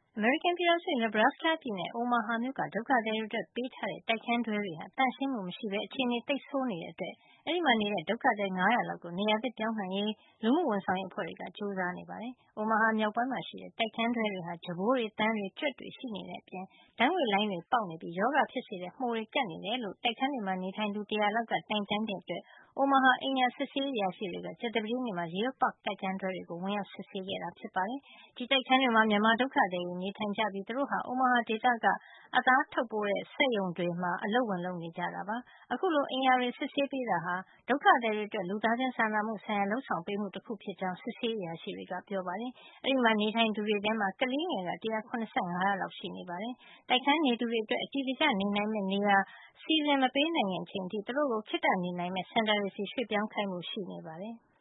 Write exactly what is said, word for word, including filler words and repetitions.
အမေရိကန်ပြည်ထောင်စု Nebraska ပြည်နယ် Omaha မြို့က ဒုက္ခသည်တွေအတွက် ပေးထားတဲ့ တိုက်ခန်းတွဲတွေဟာ သန့်ရှင်းမှုမရှိပဲ အခြေနေသိပ်ဆိုးနေတဲ့အတွက် အဲဒီမှာနေတဲ့ ဒုက္ခသည် ၅၀၀ လောက်ကို နေရာသစ်ပြောင်းနိုင်ရေး လူမှုဝန်ဆောင်ရေးအဖွဲ့တွေက ကြိုးစားနေပါတယ်။ Omaha မြောက်ပိုင်းမှာရှိတဲ့ တိုက်ခန်းတွဲတွေဟာ ကြမ်းပိုးတွေ၊ သံတွေ၊ ကြွက်တွေရှိနေတဲ့အပြင် ဓါတ်ငွေ့လိုင်းတွေပေါက်နေပြီး ရောဂါဖြစ်စေတဲ့ မှိုတွေကပ်နေတယ်လို့ တိုက်ခန်းတွေမှာ နေထိုင်သူ တရာလောက်က တိုင်တန်းတဲ့အတွက် Omaha အိမ်ယာစစ်ဆေးရေးအရာရှိတွေက ကြာသပတေးနေ့မှာ Deer Park တိုက်ခန်းတွဲတွေကို ဝင်ရောက်စစ်ဆေးခဲ့တာ ဖြစ်ပါတယ်။ ဒီတိုက်ခန်းတွေမှာ မြန်မာဒုက္ခသည်တွေ နေထိုင်ကြပြီး သူတို့ဟာ Omaha ဒေသက အသားထုတ်ပိုးတဲ့ စက်ရုံတွေမှာ အလုပ်ဝင်လုပ်နေကြတာပါ။ အခုလို အိမ်ယာတွေ စစ်ဆေးပေးတာဟာ ဒုက္ခသည်တွေအတွက် လူသားချင်းစာနာမှုဆိုင်ရာ လုပ်ဆောင်ပေးမှု တခုဖြစ်ကြောင်း စစ်ဆေးရေးအရာရှိတွေက ပြောပါတယ်။ အဲဒီမှာ နေထိုင်သူတွေထဲမှာ ကလေးငယ်က ၁၇၅ ယောက်လောက်ရှိနေပါတယ်။ တိုက်ခန်းနေသူတွေအတွက် အတည်တကျနေနိုင်မယ့် နေရာ စီစဉ်မပေးနိုင်ခင် အချိန်အထိ သူတို့ကို ခေတ္တနေနိုင်မယ့် စင်တာတွေဆီ ရွှေ့ပြောင်းခိုင်းဖို့ ရှိနေပါတယ်။